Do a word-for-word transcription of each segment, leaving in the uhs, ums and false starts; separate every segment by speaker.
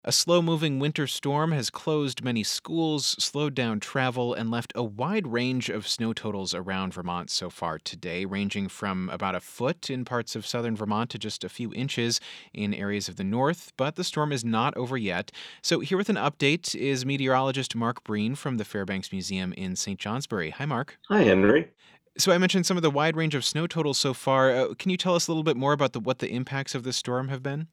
Speaker 1: A slow moving winter storm has closed many schools, slowed down travel, and left a wide range of snow totals around Vermont so far today, ranging from about a foot in parts of southern Vermont to just a few inches in areas of the north. But the storm is not over yet. So, here with an update is meteorologist Mark Breen from the Fairbanks Museum in Saint Johnsbury. Hi, Mark.
Speaker 2: Hi, Henry.
Speaker 1: So, I mentioned some of the wide range of snow totals so far. Uh, can you tell us a little bit more about the, what the impacts of this storm have been?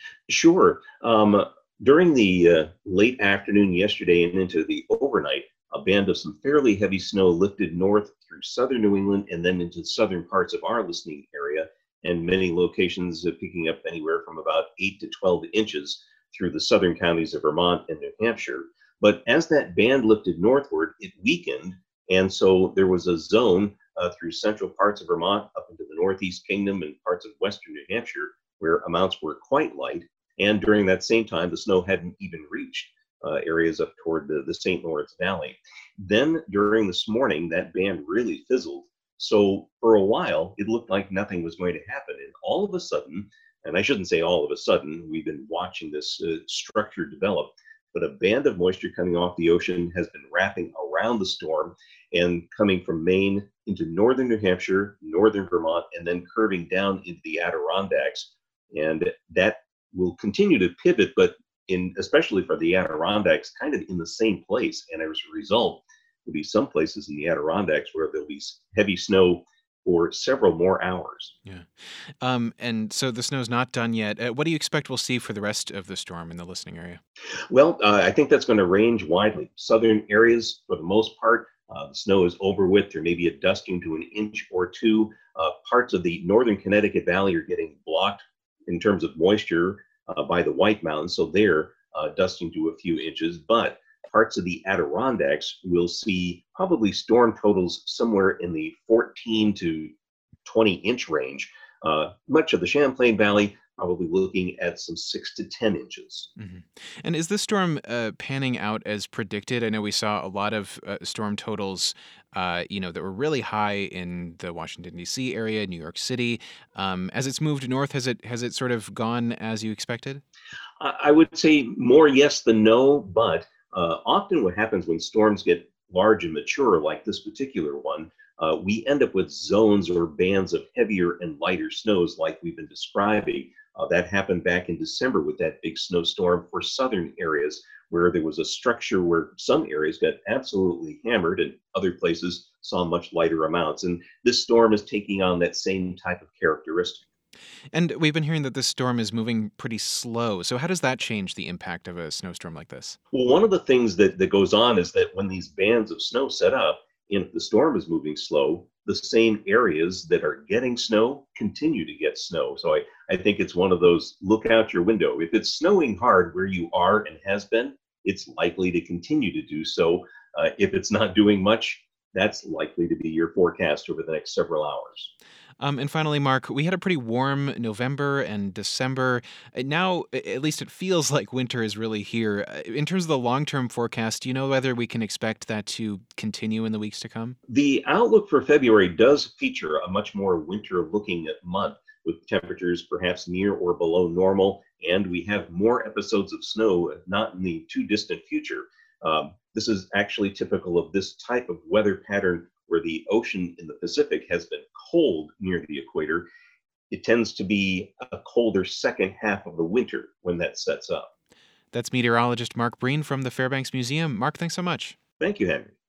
Speaker 2: Sure. Um, during the uh, late afternoon yesterday and into the overnight, a band of some fairly heavy snow lifted north through southern New England and then into southern parts of our listening area, and many locations uh, picking up anywhere from about eight to twelve inches through the southern counties of Vermont and New Hampshire. But as that band lifted northward, it weakened, and so there was a zone uh, through central parts of Vermont up into the Northeast Kingdom and parts of western New Hampshire where amounts were quite light. And during that same time, the snow hadn't even reached uh, areas up toward the, the Saint Lawrence Valley. Then during this morning, that band really fizzled. So for a while, it looked like nothing was going to happen. And all of a sudden, and I shouldn't say all of a sudden, we've been watching this uh, structure develop, but a band of moisture coming off the ocean has been wrapping around the storm and coming from Maine into northern New Hampshire, northern Vermont, and then curving down into the Adirondacks. And that will continue to pivot, but in especially for the Adirondacks, kind of in the same place. And as a result, there'll be some places in the Adirondacks where there'll be heavy snow for several more hours.
Speaker 1: Yeah. Um, and so the snow's not done yet. Uh, what do you expect we'll see for the rest of the storm in the listening area?
Speaker 2: Well, uh, I think that's going to range widely. Southern areas, for the most part, uh, the snow is over with. There may be a dusting to an inch or two. Uh, parts of the northern Connecticut Valley are getting blocked in terms of moisture uh, by the White Mountains, so they're uh, dusting to a few inches. But parts of the Adirondacks will see probably storm totals somewhere in the fourteen to twenty inch range. Uh, much of the Champlain Valley probably looking at some six to ten inches.
Speaker 1: hmm And is this storm uh, panning out as predicted? I know we saw a lot of uh, storm totals, uh, you know, that were really high in the Washington D C area, New York City. Um, as it's moved north, has it has it sort of gone as you expected?
Speaker 2: I I would say more yes than no, but uh, often what happens when storms get large and mature, like this particular one, uh, we end up with zones or bands of heavier and lighter snows, like we've been describing. Uh, that happened back in December with that big snowstorm for southern areas, where there was a structure where some areas got absolutely hammered and other places saw much lighter amounts. And this storm is taking on that same type of characteristic.
Speaker 1: And we've been hearing that this storm is moving pretty slow. So how does that change the impact of a snowstorm like this?
Speaker 2: Well, one of the things that, that goes on is that when these bands of snow set up, and if the storm is moving slow, the same areas that are getting snow continue to get snow. So I, I think it's one of those look out your window. If it's snowing hard where you are and has been, it's likely to continue to do so. Uh, if it's not doing much, that's likely to be your forecast over the next several hours.
Speaker 1: Um, and finally, Mark, we had a pretty warm November and December. Uh, Now, a- at least it feels like winter is really here. Uh, In terms of the long term forecast, do you know whether we can expect that to continue in the weeks to come?
Speaker 2: The outlook for February does feature a much more winter looking month with temperatures perhaps near or below normal. And we have more episodes of snow, not in the too distant future. Um, this is actually typical of this type of weather pattern where the ocean in the Pacific has been cold near the equator. It tends to be a colder second half of the winter when that sets up.
Speaker 1: That's meteorologist Mark Breen from the Fairbanks Museum. Mark, thanks so much.
Speaker 2: Thank you, Henry.